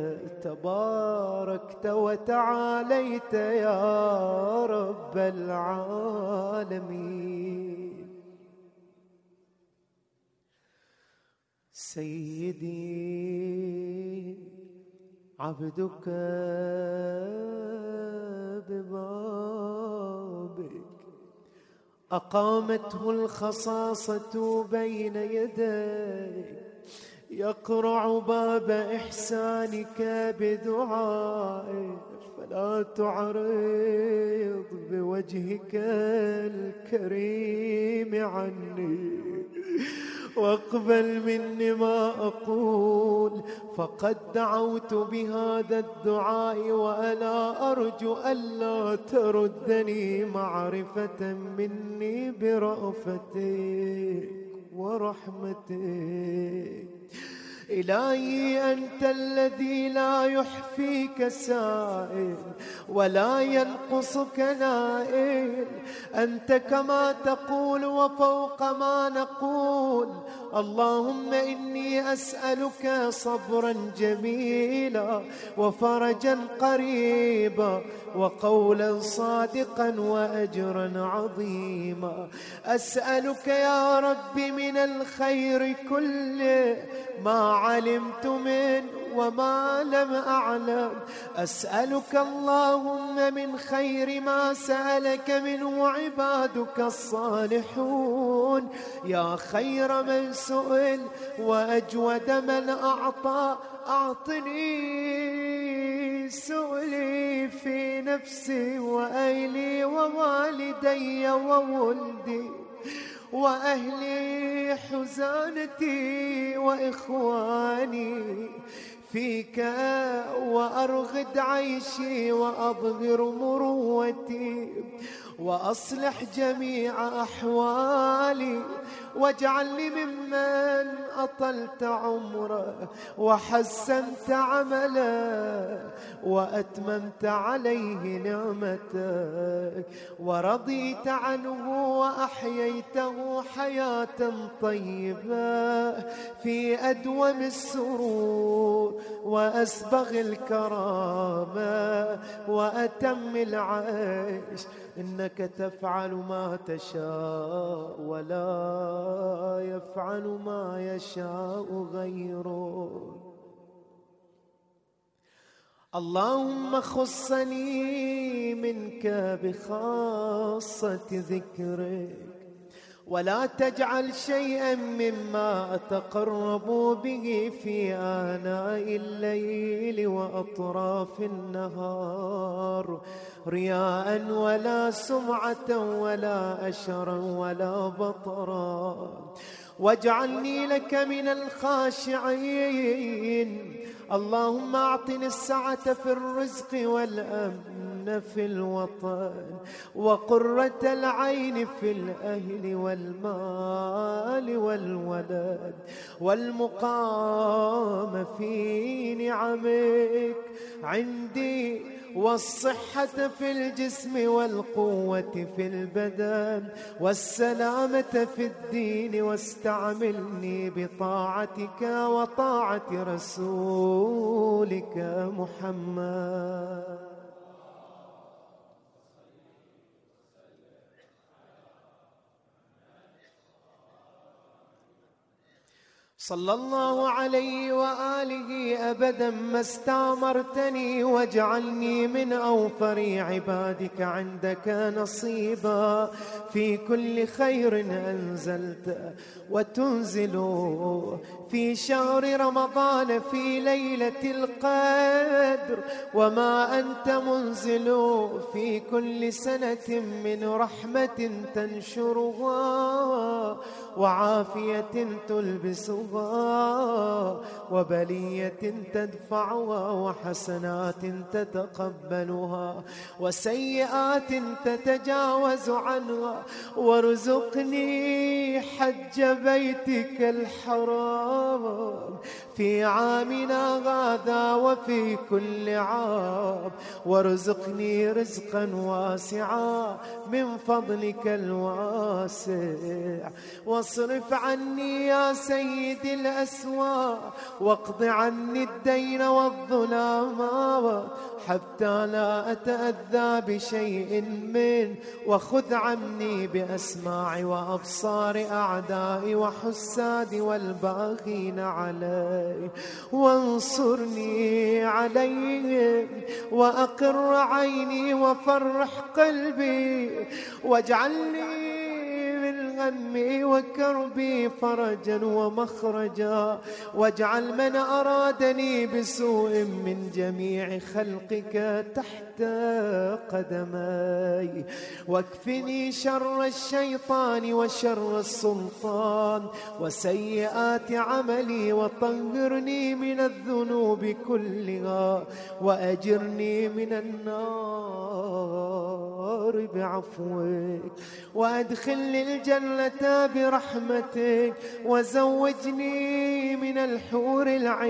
تباركت وتعاليت يا رب العالمين. سيدي عبدك ببابك أقامته الخصاصة بين يديك، يقرع باب إحسانك بدعائك، فلا تعرض بوجهك الكريم عني، واقبل مني ما أقول، فقد دعوت بهذا الدعاء وأنا أرجو ألا تردني معرفة مني برأفتك ورحمتك. إلهي أنت الذي لا يحفيك سائل ولا ينقصك نائل، أنت كما تقول وفوق ما نقول. اللهم إني أسألك صبرا جميلا وفرجا قريبا وقولا صادقا وأجرا عظيما. أسألك يا رب من الخير كله ما علمت منه وما لم أعلم. أسألك اللهم من خير ما سألك منه عبادك الصالحون، يا خير من سئل وأجود من أعطى. أعطني سؤلي في نفسي وأهلي ووالدي وولدي وأهلي حزانتي وإخواني فيك، وأرغد عيشي وأظهر مروتي، وأصلح جميع أحوالي، واجعلني ممن أطلت عمره وحسنت عمله وأتممت عليه نعمتك ورضيت عنه وأحييته حياة طيبة في أدوم السرور وأسبغ الكرامة وأتم العيش. إنك تفعل ما تشاء ولا يفعل ما يشاء غيره. اللهم خصني منك بخاصة ذكرك ولا تجعل شيئا مما أتقرب به في آناء الليل وأطراف النهار رياء ولا سمعة ولا أشرا ولا بطرا، واجعلني لك من الخاشعين. اللهم أعطني السعة في الرزق والأمن في الوطن وقرة العين في الأهل والمال والولد والمقام في نعمك عندي والصحة في الجسم والقوة في البدن والسلامة في الدين، واستعملني بطاعتك وطاعة رسولك محمد. صلى الله عليه وآله أبدا ما استعمرتني، واجعلني من أوفر عبادك عندك نصيبا في كل خير أنزلت وتنزل في شهر رمضان في ليلة القدر، وما أنت منزل في كل سنة من رحمة تنشرها وعافية تلبسها وبلية تدفعها وحسنات تتقبلها وسيئات تتجاوز عنها، وارزقني حج بيتك الحرام في عامنا هذا وفي كل عام، وارزقني رزقا واسعا من فضلك الواسع، واصرف عني يا سيدي الأسوأ، واقض عني الدين والظلام حتى لا أتأذى بشيء منه، وخذ عني بأسماع وأبصار أعدائي وحساد والباغين علي، وانصرني عليهم وأقر عيني وفرح قلبي، واجعلني من همي وكربي فرجا ومخرجا، واجعل من أرادني بسوء من جميع خلقك تحت قدمي، واكفني شر الشيطان وشر السلطان وسيئات عملي، وطهرني من الذنوب كلها وأجرني من النار بعفوك، وأدخلني الجنة برحمتك، وزوجني من الحور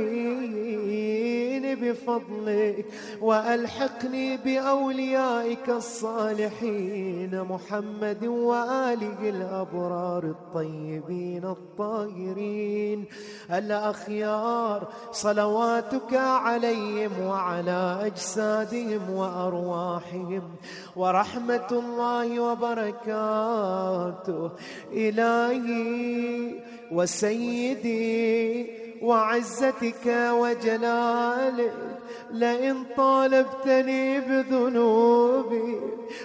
العين بفضلك، وألحقني بأوليائك الصالحين محمد وآله الأبرار الطيبين الطاهرين الأخيار، صلواتك عليهم وعلى أجسادهم وأرواحهم، ورحمة الله وبركاته إلهي وسيدي وعزتك وجلالك، لئن طالبتني بذنوبي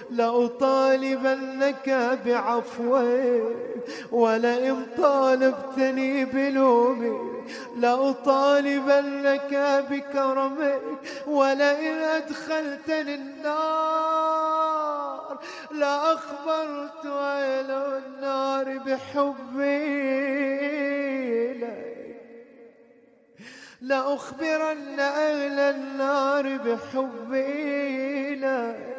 لأطالبنك بعفوك، ولئن طالبتني بلومي لأطالبنك بكرمك، ولئن أدخلتني النار لأخبرت أهل النار بحبي لك، لأخبرن أهل النار بحبي لك.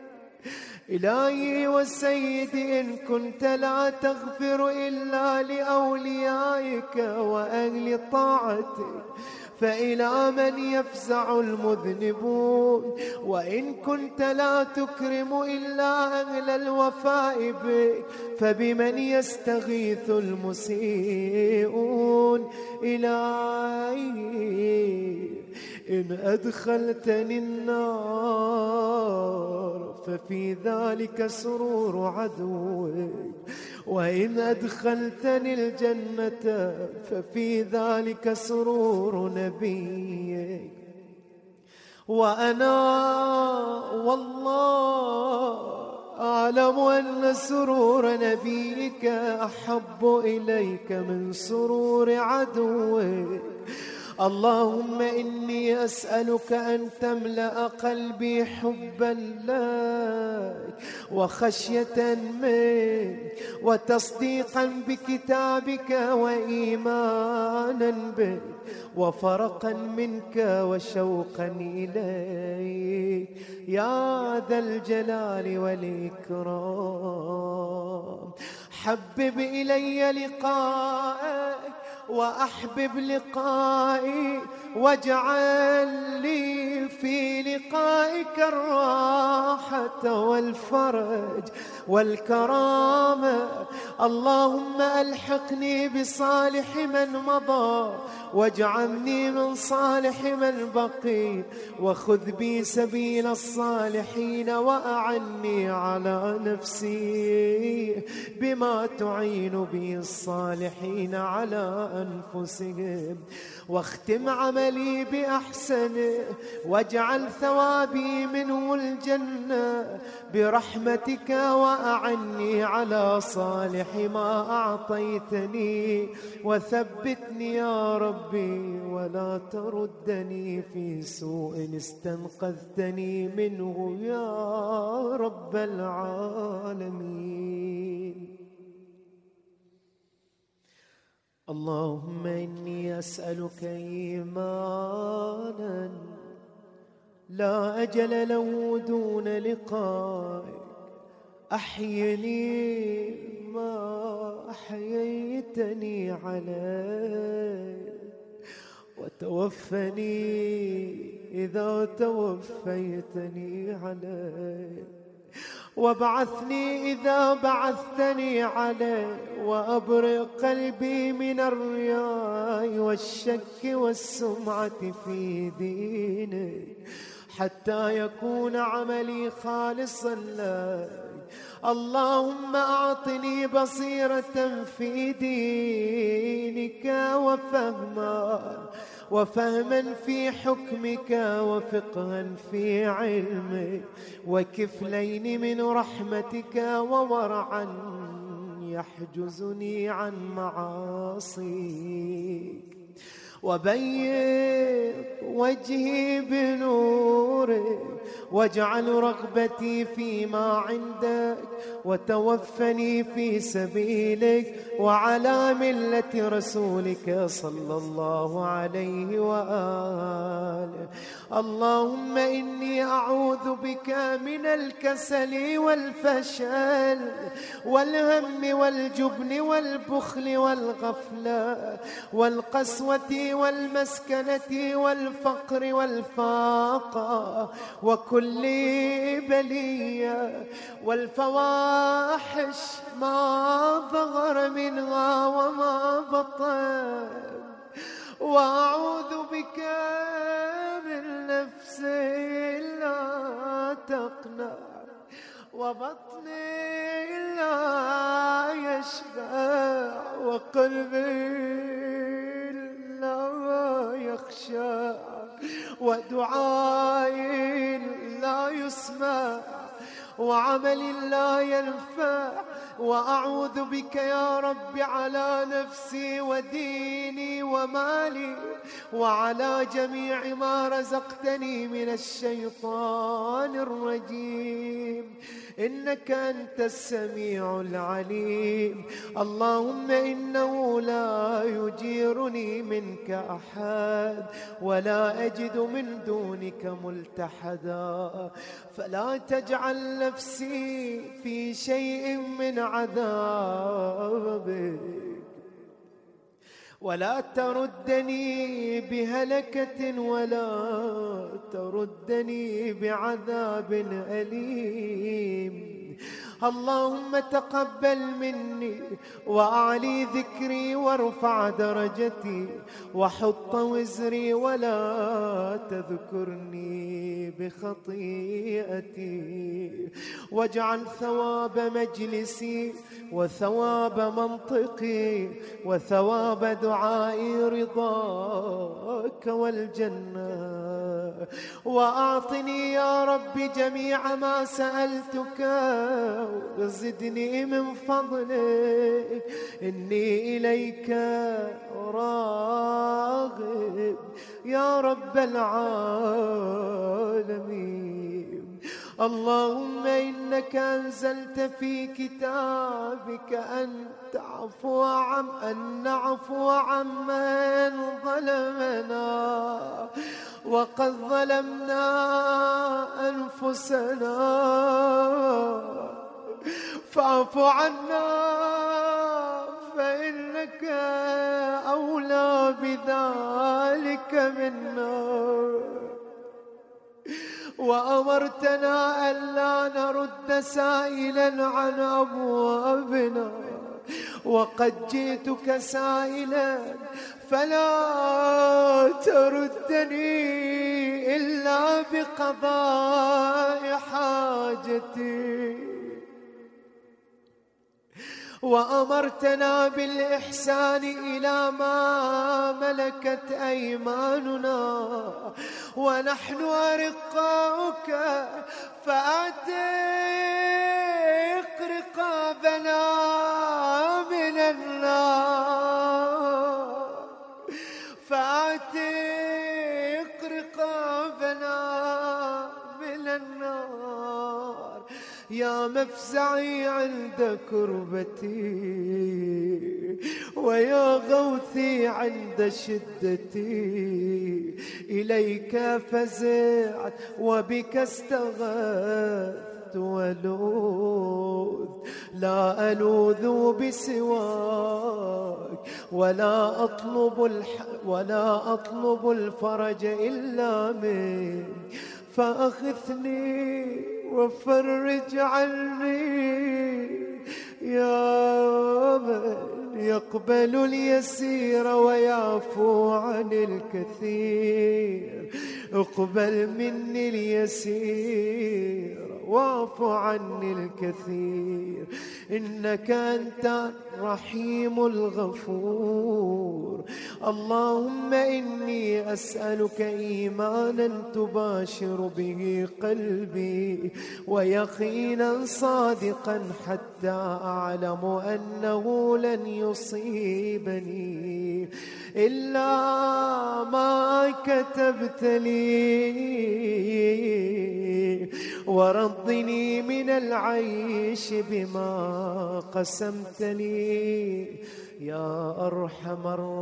إلهي وسيدي إن كنت لا تغفر إلا لأوليائك وأهل طاعتك فإلى من يفزع المذنبون، وإن كنت لا تكرم إلا أهل الوفاء بك فبمن يستغيث المسيئون. إلهي إن أدخلتني النار ففي ذلك سرور عدوك، وإن أدخلتني الجنة ففي ذلك سرور نبيك، وأنا والله أعلم أن سرور نبيك أحب إليك من سرور عدوك. اللهم إني أسألك أن تملأ قلبي حبا لك وخشية منك وتصديقا بكتابك وإيمانا بك وفرقا منك وشوقا إليك يا ذا الجلال والإكرام. حبب إلي لقاءك وأحبب لقائي واجعل لي في لقائك الراحة والفرج والكرامة. اللهم ألحقني بصالح من مضى واجعلني من صالح من بقي وخذ بي سبيل الصالحين وأعني على نفسي بما تعين به الصالحين على أنفسهم. واختم عملي بأحسنه واجعل ثوابي منه الجنة برحمتك وأعني على صالح ما أعطيتني وثبتني يا ربي ولا تردني في سوء استنقذتني منه يا رب العالمين. اللهم إني أسألك إيمانا لا أجل له دون لقائك. أحيني ما أحييتني عليه وتوفني إذا توفيتني عليه وابعثني إذا بعثتني عليه وأبرق قلبي من الرياء والشك والسمعة في دينك حتى يكون عملي خالصا لك. اللهم أعطني بصيرة في دينك وفهما وفهما في حكمك وفقها في علمك وكفلين من رحمتك وورعا يحجزني عن معاصيك. وبيض وجهي بنورك واجعل رغبتي فيما عندك وتوفني في سبيلك وعلى ملة رسولك صلى الله عليه وآله. اللهم إني أعوذ بك من الكسل والفشل والهم والجبن والبخل والغفلة والقسوة والمسكنة والفقر والفاقة وكل بلية والفواحش ما ظهر منها وما بطن. وأعوذ بك من نفس لا تقنع وبطن لا يشبع وقلب لا يخشع ودعاء لا يسمع وعمل لا ينفع. وأعوذ بك يا رب على نفسي وديني ومالي وعلى جميع ما رزقتني من الشيطان الرجيم إنك أنت السميع العليم. اللهم إنه لا يجيرني منك أحد ولا أجد من دونك ملتحدا فلا تجعل نفسي في شيء من عذابك ولا تردني بهلكة ولا تردني بعذاب أليم. اللهم تقبل مني وأعلي ذكري وارفع درجتي وحط وزري ولا تذكرني بخطيئتي، واجعل ثواب مجلسي وثواب منطقي وثواب دعائي رضاك والجنة، وأعطني يا رب جميع ما سألتك وزدني من فضلك، إني إليك راغب يا رب العالمين. اللهم إنك أنزلت في كتابك أن تعفو عن أن نعفو عمن ظلمنا، وقد ظلمنا أنفسنا، فاعف عنا فإنك أولى بذلك منا. وأمرتنا ألا نرد سائلا عن أبوابنا، وقد جئتك سائلا فلا تردني إلا بقضاء حاجتي. وأمرتنا بالإحسان إلى ما ملكت أيماننا، ونحن أرقاؤك فأعتق رقابنا من النار، فأعتق رقابنا من النار يا مفزعي عند كربتي، ويا غوثي عند شدتي. إليك فزعت وبك استغثت ولوذ، لا ألوذ بسواك ولا أطلب الح ولا أطلب الفرج إلا منك، فأخذني وفرج عني يا من يقبل اليسير ويعفو عن الكثير. اقبل مني اليسير واعف عني الكثير، إنك أنت الرحيم الغفور. اللهم إني أسألك إيمانا تباشر به قلبي، ويقينا صادقا حتى أعلم أنه لن يصيبني إلا ما كتبت لي، ورضني من العيش بما قسمت لي يا أرحم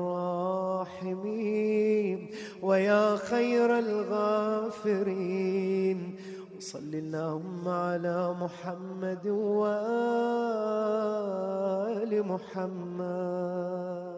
الراحمين ويا خير الغافرين. صل اللهم على محمد وآل محمد.